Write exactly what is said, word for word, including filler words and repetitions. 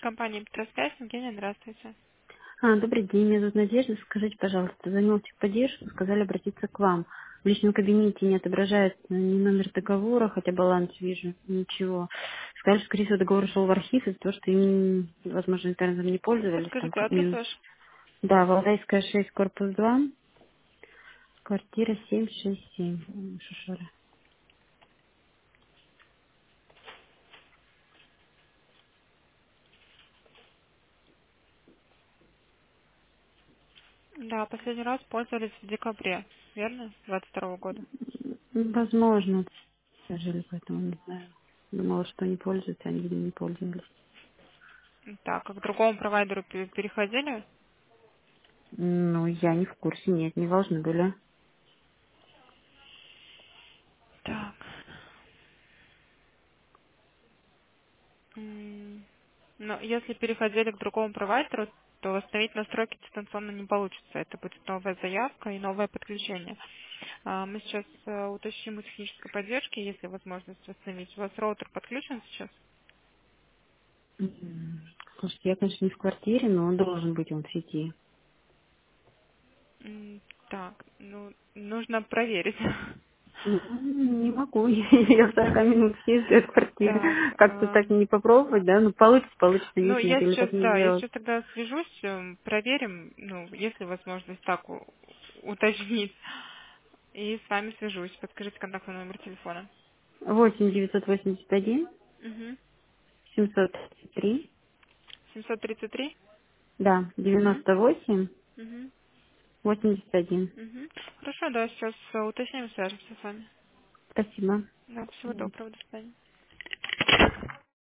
Компания Петросвязь, Евгения, здравствуйте. А, добрый день, меня зовут Надежда. Скажите, пожалуйста, звонил в техподдержку, сказали обратиться к вам. В личном кабинете не отображается ни номер договора, хотя баланс вижу, ничего. Сказали, что, скорее всего, договор ушел в архив из-за того, что им, возможно, интернетом не пользовались. Там Подскажите как адрес минус. ваш. Да, Валдайская шесть, корпус два, квартира семь шесть семь. Шушера. Да, последний раз пользовались в декабре, верно? двадцать второго года. М, Возможно, жили, поэтому не знаю. Думала, что не пользуются, они, видимо, не пользовались. Так, а к другому провайдеру пе- переходили? Ну, я не в курсе, нет, не должны были. Так. М, Но если переходили к другому провайдеру, то восстановить настройки дистанционно не получится. Это будет новая заявка и новое подключение. А, Мы сейчас э, уточним у технической поддержки, есть ли возможность восстановить. У вас роутер подключен сейчас? М, Слушайте, я, конечно, не в квартире, но он должен быть он в сети. М, Так, ну, нужно проверить. Ну, не могу, я в сорока минут езжу от квартиры. Так, Как-то так эм, не попробовать, да? Ну, получится, получится, ну, нет, нет, я или сейчас, так не да, я сделать. сейчас тогда свяжусь, эм, проверим, ну, есть ли возможность так у- уточнить, и с вами свяжусь. Подскажите контактный номер телефона. восемь девятьсот восемьдесят один Угу. семьсот тридцать три, семьсот тридцать три. да, Угу. девяносто восемь Угу. восемьдесят один. Угу. Хорошо, да, сейчас э, уточним, свяжемся с вами. Спасибо. Да, всего доброго, до свидания.